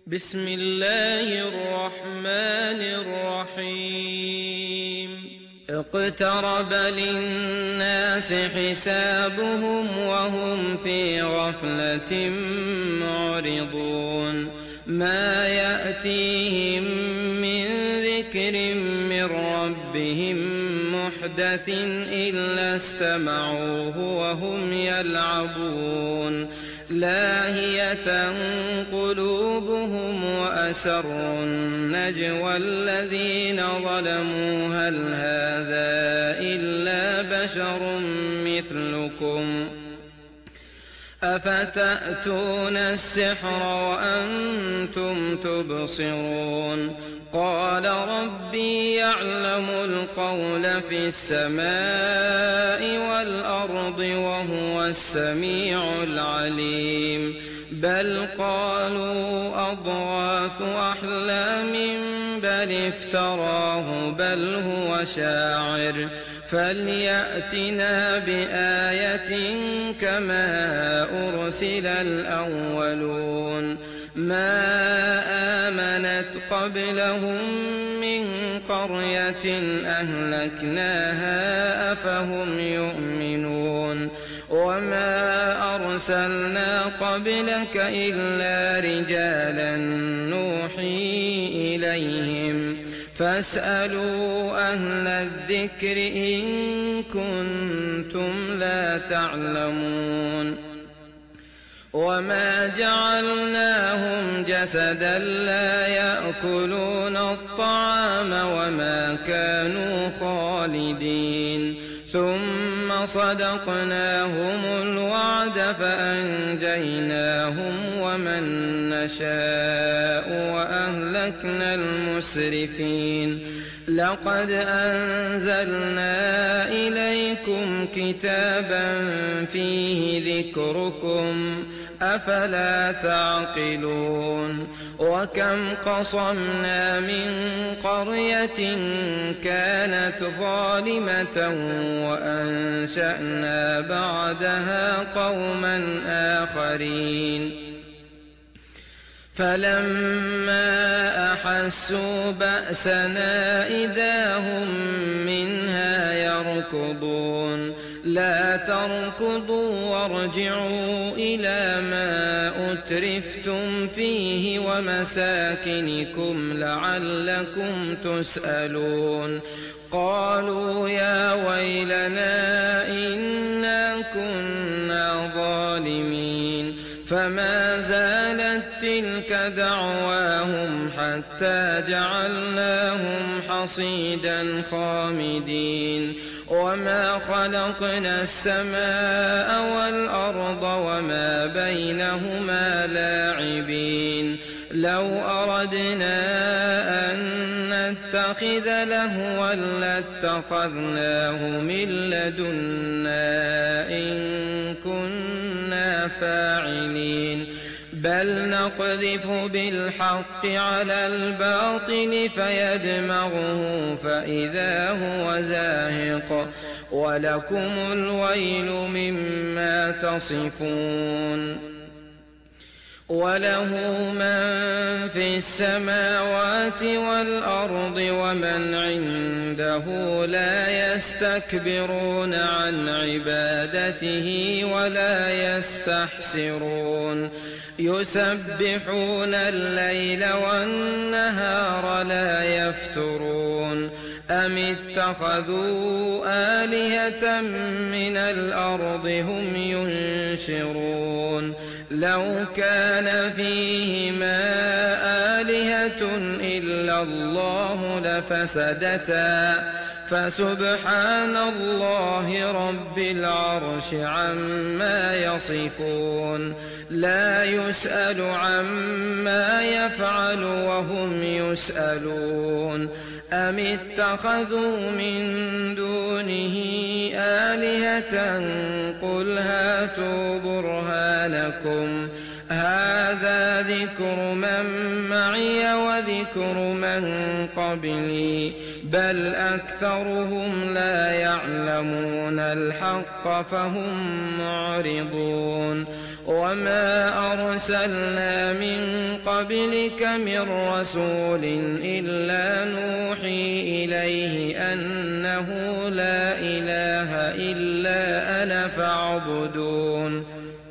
بسم الله الرحمن الرحيم اقترب للناس حسابهم وهم في غفلة معرضون ما يأتيهم من ذكر من ربهم محدث إلا استمعوه وهم يلعبون لاهية قلوبهم وأسروا النجوى الذين ظلموا هل هذا إلا بشر مثلكم أفتأتون السحر وأنتم تبصرون قال ربي يعلم القول في السماء والأرض وهو السميع العليم بل قالوا أضغاث أحلام بل افتراه بل هو شاعر فليأتنا بآية كما أرسل الأولون ما آمنت قبلهم من قرية أهلكناها أفهم يؤمنون وما أرسلنا قبلك إلا رجالا نوحي إليهم فاسألوا أهل الذكر إن كنتم لا تعلمون وما جعلناهم جسدا لا يأكلون الطعام وما كانوا خالدين ثم صدقناهم الوعد فأنجيناهم ومن نشاء وأهلكنا المسرفين لقد أنزلنا إليكم كتابا فيه ذكركم أفلا تعقلون وكم قصمنا من قرية كانت ظالمة وأنشأنا بعدها قوما آخرين فلما أحسوا بأسنا إذا هم منها يركضون لا تركضوا وارجعوا إلى ما أترفتم فيه ومساكنكم لعلكم تسألون قالوا يا ويلنا إنا كنا ظالمين فما زالت تلك دعواهم حتى جعلناهم حصيدا خامدين وما خلقنا السماء والأرض وما بينهما لاعبين لو أردنا أن نتخذ لهوا لاتخذناه من لدنا إن كنا فاعلين بل نقذف بالحق على الباطل فيدمغه فإذا هو زاهق ولكم الويل مما تصفون وله من في السماوات والأرض ومن عنده لا يستكبرون عن عبادته ولا يستحسرون يسبحون الليل والنهار لا يفترون أم اتخذوا آلهة من الأرض هم ينشرون لو كان فيهما آلهة إلا الله لفسدتا فسبحان الله رب العرش عما يصفون لا يسأل عما يفعل وهم يسألون أم اتخذوا من دونه آلهة قل هاتوا برهانكم هذا ذكر من معي وذكر من قبلي بل أكثرهم لا يعلمون الحق فهم معرضون وما أرسلنا من قبلك من رسول إلا نوحي إليه أنه لا إله إلا أنا فاعبدون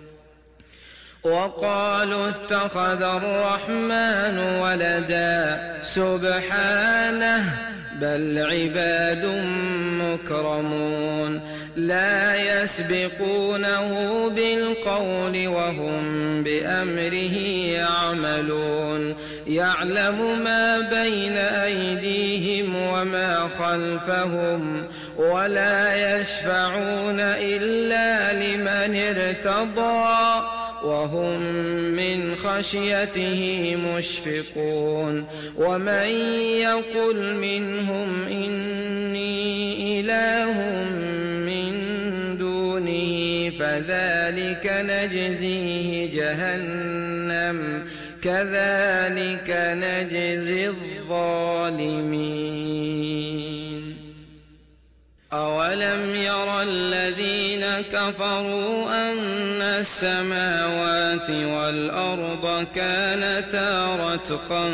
وقالوا اتخذ الرحمن ولدا سبحانه بل عباد مكرمون لا يسبقونه بالقول وهم بأمره يعملون يعلم ما بين أيديهم وما خلفهم ولا يشفعون إلا لمن ارتضى وهم من خشيته مشفقون ومن يقل منهم إني إله من دونه فذلك نجزيه جهنم كذلك نجزي الظالمين أولم ير الذين كفروا أن السماوات والأرض كانتا رتقا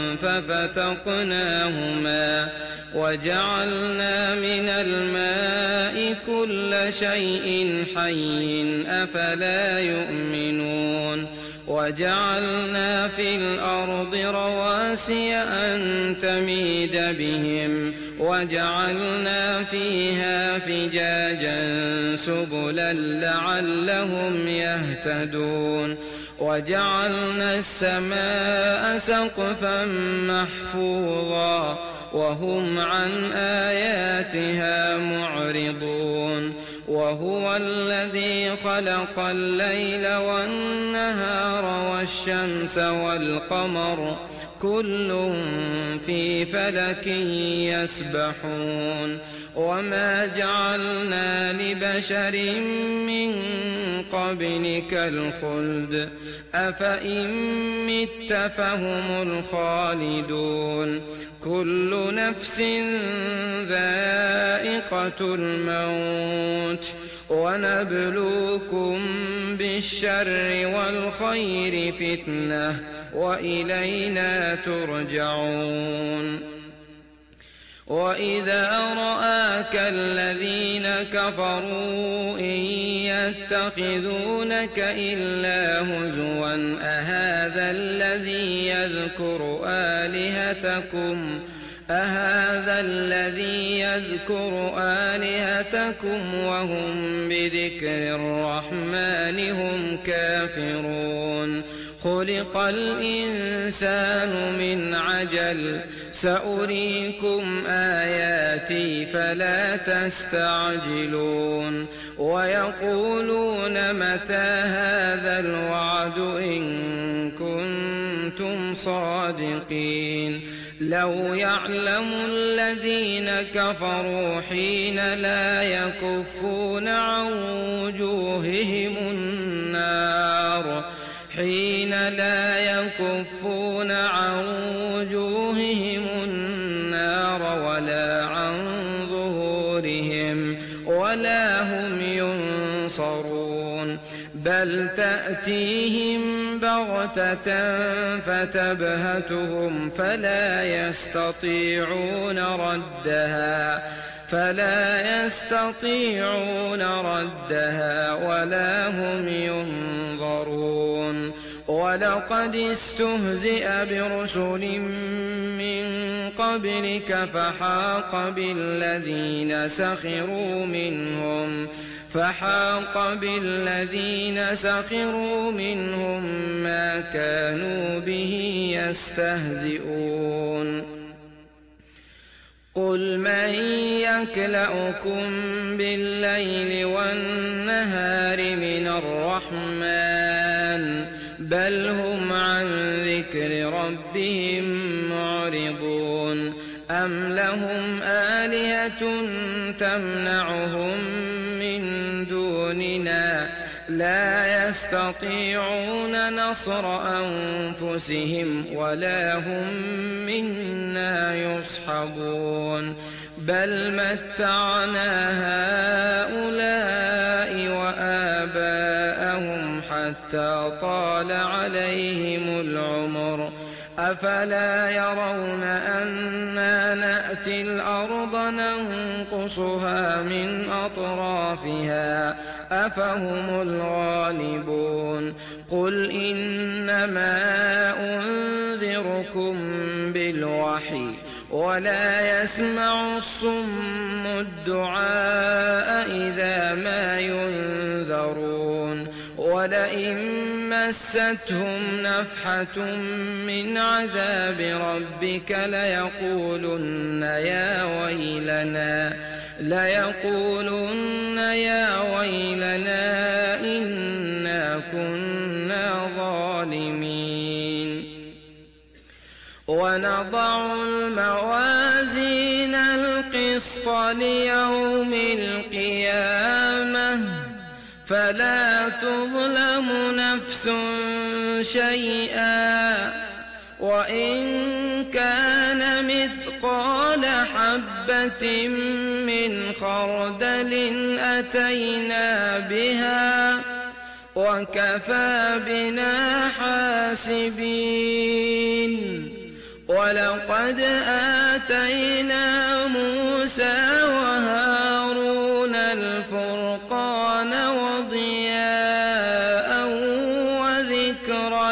ففتقناهما وجعلنا من الماء كل شيء حي أفلا يؤمنون وجعلنا في الأرض رواسي أن تميد بهم وجعلنا فيها فجاجا سبلا لعلهم يهتدون وجعلنا السماء سقفا محفوظا وهم عن آياتها معرضون وهو الذي خلق الليل والنهار والشمس والقمر كل في فلك يسبحون وما جعلنا لبشر من قبلك الخلد أفإن مت فهم الخالدون كل نفس ذائقة الموت ونبلوكم بالشر والخير فتنة وإلينا ترجعون وإذا رآك الذين كفروا إن يتخذونك إلا هزوا أهذا الذي يذكر آلهتكم وهم بذكر الرحمن هم كافرون خلق الإنسان من عجل سأريكم آياتي فلا تستعجلون ويقولون متى هذا الوعد إن كنتم صادقين لو يعلم الذين كفروا حين لا يكفون عن وجوههم النار ولا عن ظهورهم ولا هم ينصرون بل تأتيهم بغتة فتبهتهم فلا يستطيعون ردها ولا هم ينظرون ولقد استهزئ برسل من قبلك فحاق بالذين سخروا منهم ما كانوا به يستهزئون قل من يكلؤكم بالليل والنهار من الرحمن بل هم عن ذكر ربهم معرضون أم لهم آلهة تمنعهم من دوننا لا يستطيعون نصر أنفسهم ولا هم منا يصحبون بل متعنا هؤلاء وآباءهم حتى طال عليهم العمر أفلا يرون أنا نأتي الأرض ننقصها من أطرافها أفهم الغالبون قل إنما أنذركم بالوحي ولا يسمع الصم الدعاء إذا ما ينذرون ولئن مستهم نفحة من عذاب ربك ليقولن يا ويلنا إنا كنا ظالمين ونضع الموازين القسط ليوم القيامة فلا تظلم نفس شيئا وإن كان مثقال حبة من خردل أتينا بها وكفى بنا حاسبين ولقد آتينا موسى وهارون الفرقان وضياء وذكرا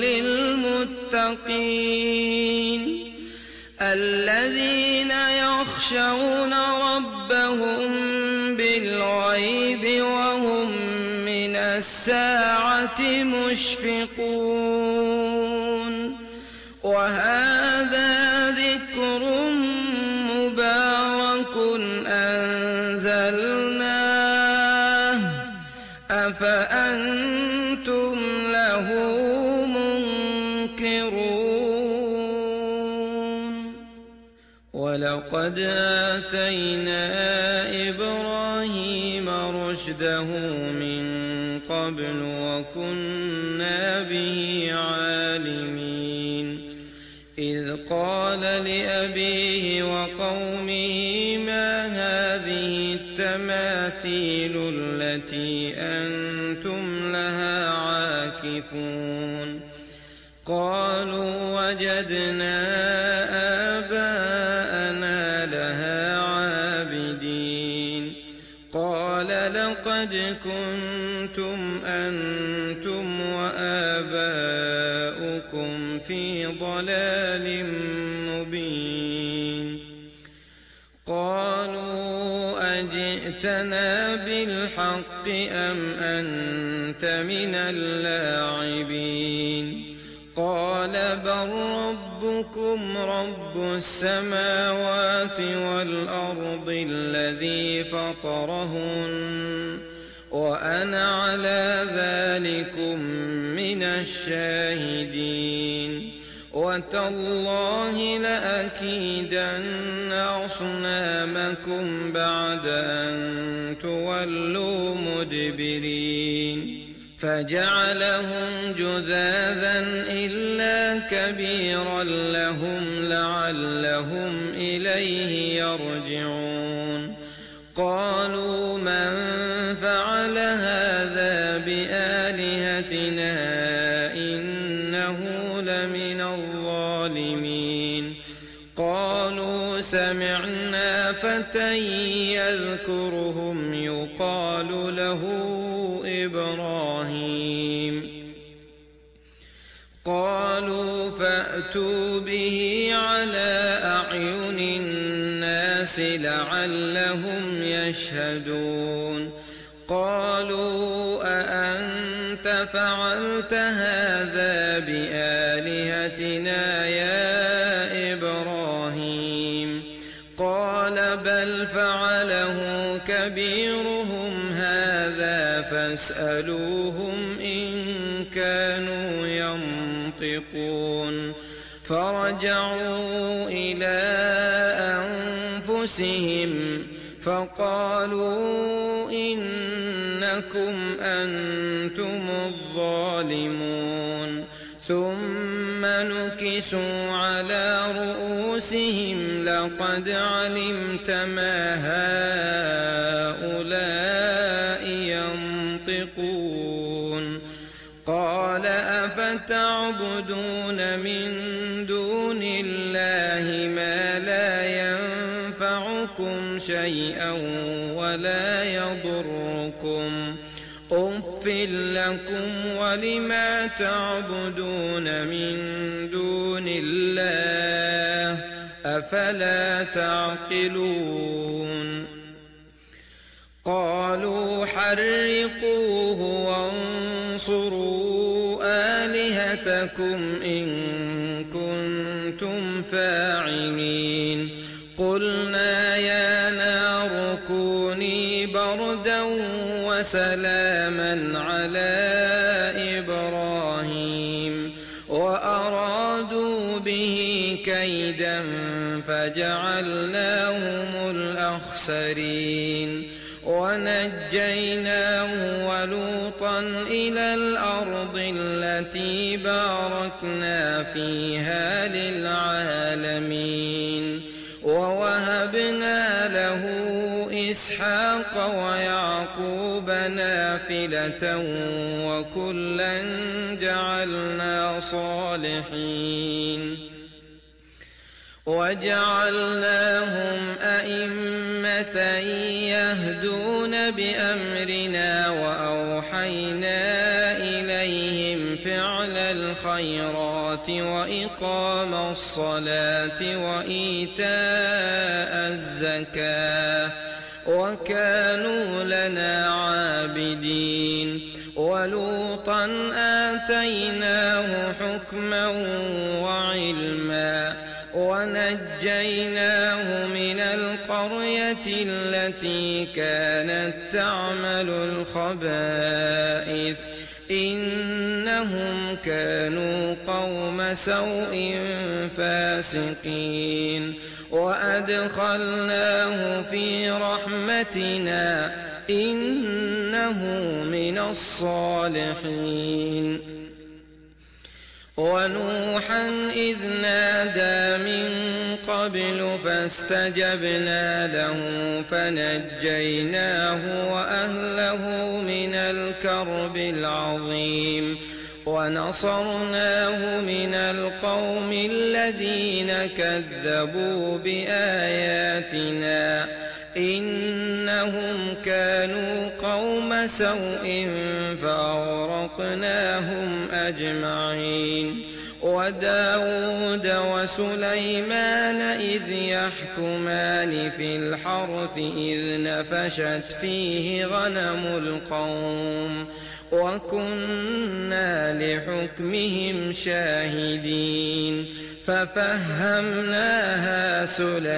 للمتقين الذين يخشون ربهم بالغيب وهم من الساعة مشفقون وهذا ذكر مبارك أنزلناه أفأنتم له منكرون ولقد آتينا إبراهيم رشده من قبل وكنا به عالمين إذ قال لأبيه وقومه ما هذه التماثيل التي أنتم لها عاكفون قالوا وجدنا آباءنا لها عابدين قال لقد كنتم أنتم وآباؤكم في ضلال مبين قالوا أجئتنا بالحق أم أنت من اللاعبين قال بل ربكم رب السماوات والأرض الذي فطرهن وأنا على ذلكم من الشاهدين وتالله لأكيدن أصنامكم بعد أن تولوا مدبرين فجعلهم جذاذا إلا كبيرا لهم لعلهم إليه يرجعون قالوا من فعل هذا بآلهتنا إنه لمن الظالمين قالوا سمعنا فتى يذكرهم يقال له إبراهيم قالوا فأتوا به على أعين الناس لعلهم يشهدون قالوا أأنت فعلت هذا بآلهتنا يا إبراهيم قال بل فعله كبيرهم هذا فاسألوهم إن كانوا ينطقون فرجعوا إلى أنفسهم فقالوا إنا إنكم أنتم الظالمون ثم نكسوا على رؤوسهم لقد علمت ما هؤلاء ينطقون قال أفتعبدون من دون الله ما لا ينفعكم شيئا ولا يضركم أُفٍّ لكم ولما تعبدون من دون الله أفلا تعقلون قالوا حرقوه وانصروا آلهتكم إن كنتم فاعلين قلنا يا نار كوني بردا وسلاما على إبراهيم وأرادوا به كيدا فجعلناهم الأخسرين ونجيناه ولوطا إلى الأرض التي باركنا فيها للعالمين ووهبنا له إسحاق ويعقوب نافلة وكلا جعلنا صالحين وجعلناهم أئمة يهدون بأمرنا وأوحينا إليهم فعل الخيرات وإقام الصلاة وإيتاء الزكاة وكانوا لنا عابدين ولوطا آتيناه حكما وعلما ونجيناه من القرية التي كانت تعمل الخبائث إنهم كانوا قوم سوء فاسقين وأدخلناه في رحمتنا إنه من الصالحين ونوحا إذ نادى من قبل فاستجبنا له فنجيناه وأهله من الكرب العظيم ونصرناه من القوم الذين كذبوا بآياتنا إنهم كانوا قوم سوء فأغرقناهم أجمعين وداود وسليمان إذ يحكمان في الحرث إذ نفشت فيه غنم القوم وكنا لحكمهم شاهدين ففهمناها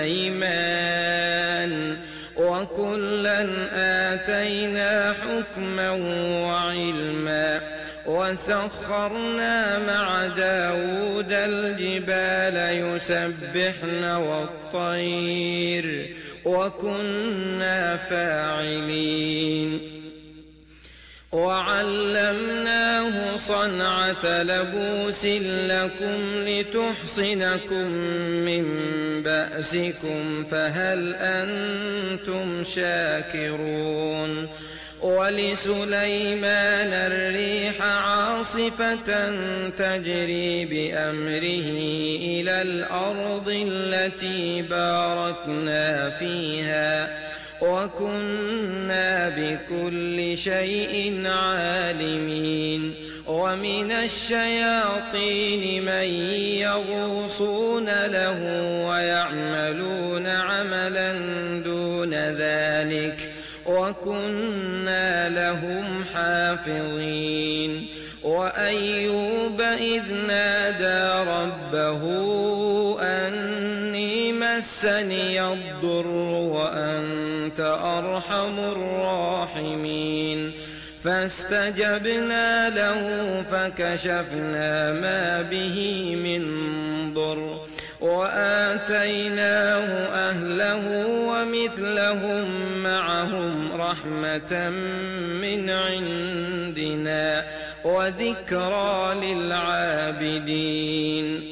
سليمان وكلا آتينا حكما وعلما وسخرنا مع داود الجبال يسبحن والطير وكنا فاعلين وعلمناه صنعة لبوس لكم لتحصنكم من بأسكم فهل أنتم شاكرون ولسليمان الريح عاصفة تجري بأمره إلى الأرض التي باركنا فيها وكنا بكل شيء عالمين ومن الشياطين من يغوصون له ويعملون عملا دون ذلك وكنا لهم حافظين وأيوب إذ نادى ربه أني مسني الضر وأنت أرحم الراحمين فاستجبنا له فكشفنا ما به من ضر وآتيناه أهله ومثلهم معهم رحمة من عندنا وذكرى للعابدين.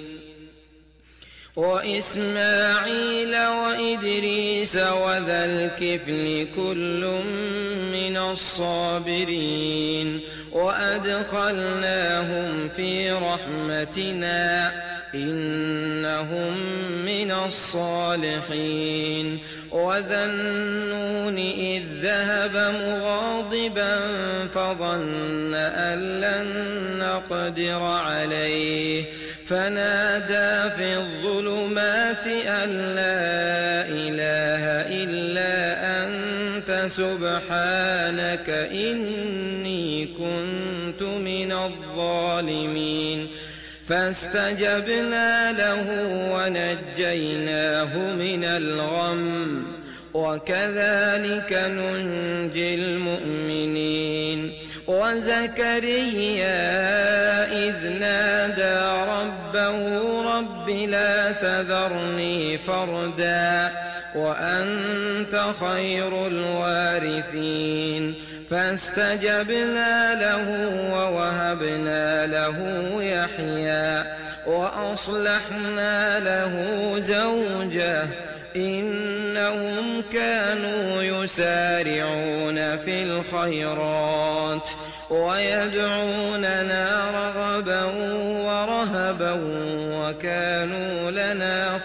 وإسماعيل وإدريس وذا الكفل كل من الصابرين وأدخلناهم في رحمتنا إنهم من الصالحين. وذا النون إذ ذهب مغاضبا فظن أن لن نقدر عليه فنادى في الظلمات أن لا إله إلا أنت سبحانك إني كنت من الظالمين. فاستجبنا له ونجيناه من الغم وكذلك ننجي المؤمنين. وزكريا إذ نادى ربه رب لا تذرني فردا وأنت خير الوارثين. فاستجبنا له ووهبنا له يحيى وأصلحنا له زوجه إنهم كانوا يسارعون في الخيرات ويدعوننا رغبا ورهبا وكانوا لنا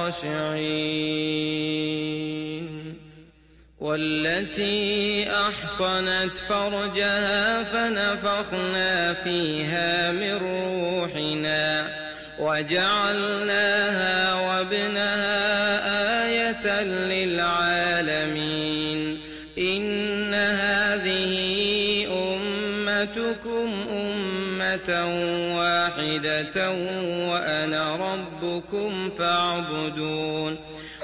خاشعين. والتي أحصنت فرجها فنفخنا فيها من روحنا وجعلناها وابنها آية للعالمين. إن هذه أمتكم أمة واحدة وأنا ربكم فاعبدون.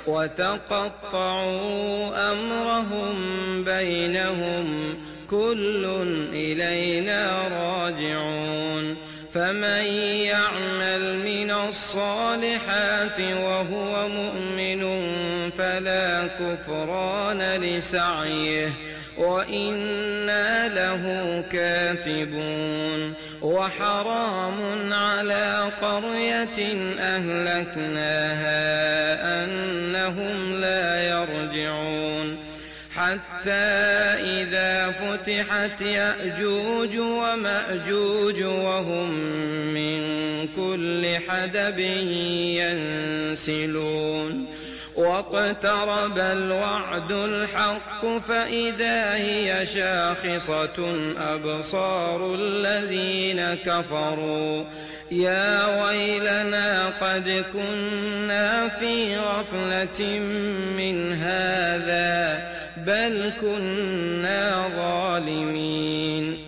وتقطعوا أمرهم بينهم كل إلينا راجعون. فمن يعمل من الصالحات وهو مؤمن فلا كفران لسعيه وإنا له كاتبون. وحرام على قرية أهلكناها أنهم لا يرجعون حتى إذا فتحت يأجوج ومأجوج وهم من كل حدب ينسلون. واقترب الوعد الحق فإذا هي شاخصة أبصار الذين كفروا يا ويلنا قد كنا في غفلة من هذا بل كنا ظالمين.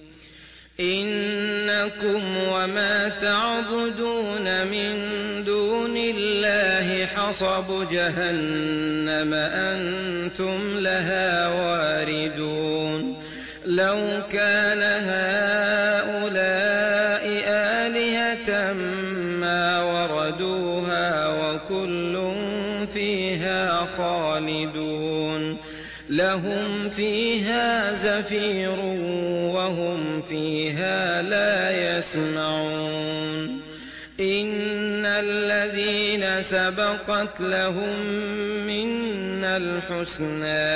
إنكم وما تعبدون من دون الله حصب جهنم أنتم لها واردون. لو كان هؤلاء آلهة ما وردوها وكل فيها خالدون. لهم فيها زفير وهم فيها لا يسمعون. إن الذين سبقت لهم منا الحسنى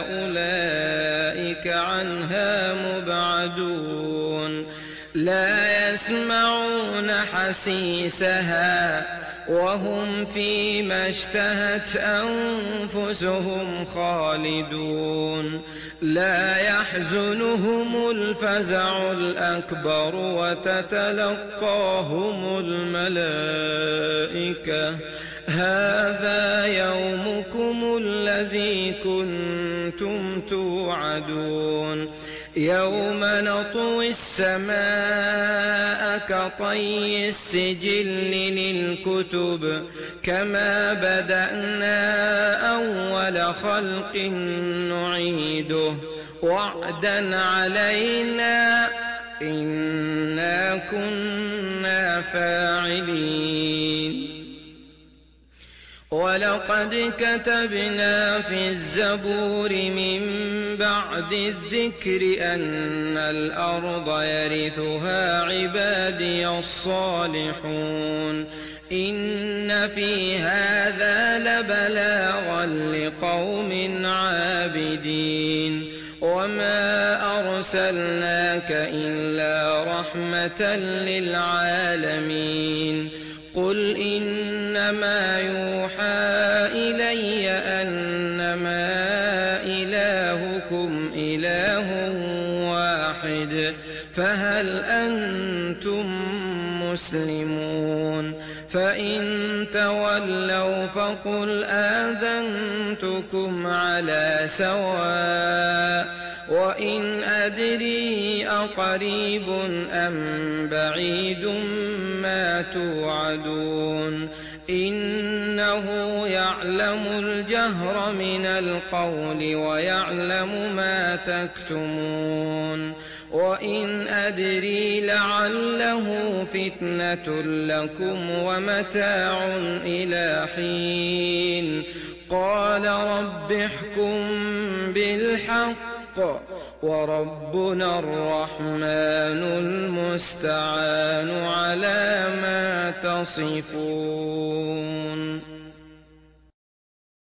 أولئك عنها مبعدون. لا يسمعون حسيسها وهم فيما اشتهت أنفسهم خالدون. لا يحزنهم الفزع الأكبر وتتلقاهم الملائكة هذا يومكم الذي كنتم توعدون. يوم نطوي السماء كطي السجل للكتب كما بدأنا أول خلق نعيده وعدا علينا إنا كنا فاعلين. ولقد كتبنا في الزبور من بعد الذكر أن الأرض يرثها عبادي الصالحون إن في هذا لبلاغا لقوم عابدين وما أرسلناك إلا رحمة للعالمين قل إنما يوحى إلي أنما إلهكم إله واحد فهل أنتم مسلمون فإن تولوا فقل آذنتكم على سواء وإن أدري أقريب أم بعيد ما توعدون إنه يعلم الجهر من القول ويعلم ما تكتمون وإن أدري لعله فتنة لكم ومتاع إلى حين قال رب احكم بالحق وربنا الرحمن المستعان على ما تصفون.